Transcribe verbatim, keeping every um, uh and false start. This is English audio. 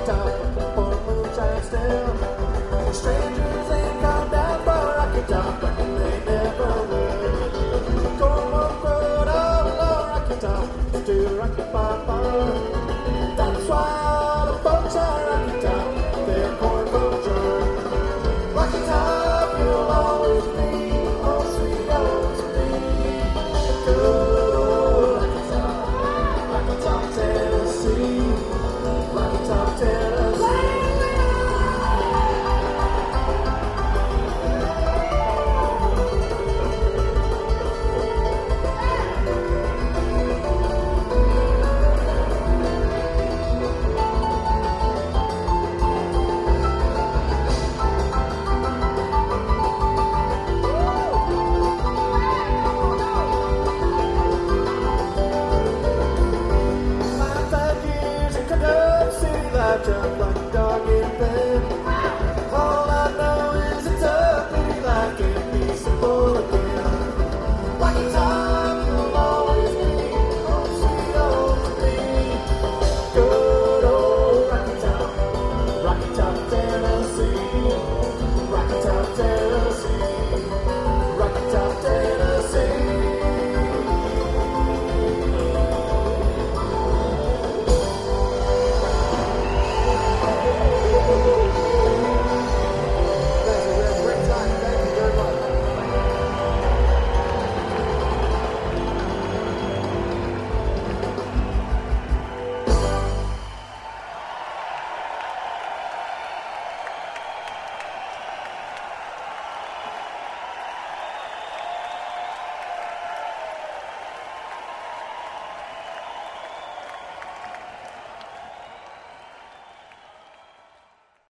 Top for moonshine still. Strangers ain't come down for Rocky Top, and they never will. Cornwall Road all along Rocky Top to Rocky Papa. That's why the folks are Rocky Top, they're cornrow joy. Rocky Top, you'll always be, oh sweet, oh sweet. Good old Rocky Top, Rocky Top, Tennessee. Rocky Top, Tennessee. Jump like